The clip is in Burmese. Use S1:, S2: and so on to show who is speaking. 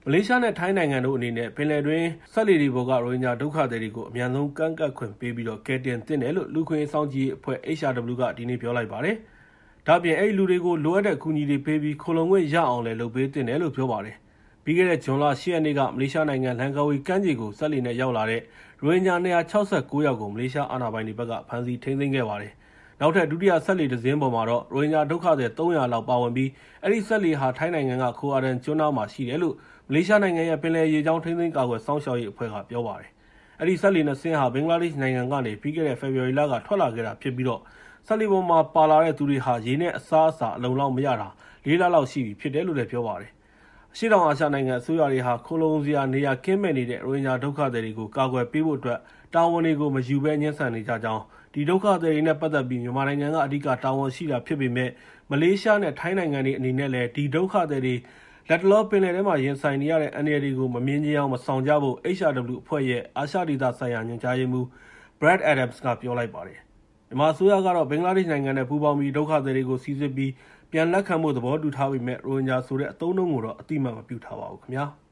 S1: မလေးရှားနဲ့ထိုင်းနိုင်ငံတို့အနေနဲ့ပင်လယ်တွင်းစက်လှေတွေပေါ်ကရိုဟင်ဂျာဒုက္ခသည်တွေကိုအမြန်ဆုံးကန့်ကတ်ခွင့်ပေးပြီးကယ်တင်သင့်တယ်လို့လူခွင့်ရေးစောင့်ကြည့်ရေးအဖွဲ့ HRW ကဒီနေ့ပြောလိုက်ပါတယ်။ဒါ့အပြင်အဲဒီလူတွေကိုလိုအပ်တဲ့အကူအညီတွေပေးပြီးခိုလုံခွင့်ရအောင်လည်းလုပ်ပေးသင့်တယ်လို့ပြောပါတယ်။ပြီးခဲ့တဲ့ဇွန်လ 8 ရက်နေ့ကမလေးရှားနိုင်ငံလန်ကာဝီကမ်းခြေကိုစက်လှေနဲ့ရောက်လာတဲ့ရိုဟင်ဂျာ269 ယောက်ကိုမလေးရှားအာဏာပိုင်တွေဘက်ကဖမ်းဆီးထိန်းသိမ်းခဲ့ပါတယ်။နောက်ထပ်ဒုတိယစက်လှေတစ်စင်းပေါ်မှာတော့ရိုဟင်ဂျာဒုက္ခသည်300လောက်ပါဝင်ပြီးအဲဒီစက်လှေဟာထိုင်းနိုင်ငံကခိုအာဒန်ကျွန်းနားမှာရှိတယ်လို့မလေးရှားနိုင်ငံရဲ့ပင်လယ်ရေကြောင်းထိန်းသိမ်းကာကွယ်စောင့်ရှောက်ရေးအဖွဲ့ကပြောပါတယ်။အဲဒီစက်လှေ2စင်းဟာဘင်္ဂလားဒေ့ရှ်နိုင်ငံကနေပြီးခဲ့တဲ့ဖေဖော်ဝါရီလကထွက်လာခဲ့တာဖြစ်ပြီးစက်လှေပေါ်မှာပါလာတဲ့သူတွေဟာရေနဲ့အစားအစာအလုံလောက်မရတာ4 လလောက်ရှိပြီဖြစ်တယ်လို့လည်းပြောပါတယ်။အရှေ့တောင်အာရှနိုင်ငံအစိုးရတွေဟာခိုလုံစရာနေရာကင်းမဲ့နေတဲ့ရိုဟင်ဂျာဒုက္ခသည်တွေကိုကာကွယ်ပေးဖို့အတွက်တာဝန်တွေကိုမယူဘဲညှဉ်းဆန်နေကြကြောင်းဒီဒုက္ခသည်တွေနဲ့ပတ်သက်ပြီးမြန်မာနိုင်ငံကအဓိကတာဝန်ရှိတာဖြစ်ပေမဲ့မလေးရှားနဲ့ထိုင်းနိုင်ငံတွေအနေနဲ့လည်းဒီဒုက္ခသည်တွေလက်တလောပင်လယ်ထဲမှာရင်ဆိုင်နေရတဲ့အန္တရာယ်တွေကိုမမြင်ချင်အောင်မဆောင်ကြဖို့ HRW အဖွဲ့ရဲ့အာရှဒေသဆိုင်ရာညွှန်ကြားရေးမှူး Brad Adams ကပြောလိုက်ပါတယ်။မြန်မာအစိုးရကတော့ဘင်္ဂလားဒေ့ရှ်နိုင်ငံနဲ့ပူးပေါင်းပြီးဒုက္ခသည်တွေကိုစိစစ်ပြီးပြန်လက်ခံဖို့သဘောတူထားပေမဲ့ရိုဟင်ဂျာဆိုတဲ့အသုံးအနှုန်းကိုတော့အတိအမှတ်မပြုထားပါဘူးခင်ဗျာ။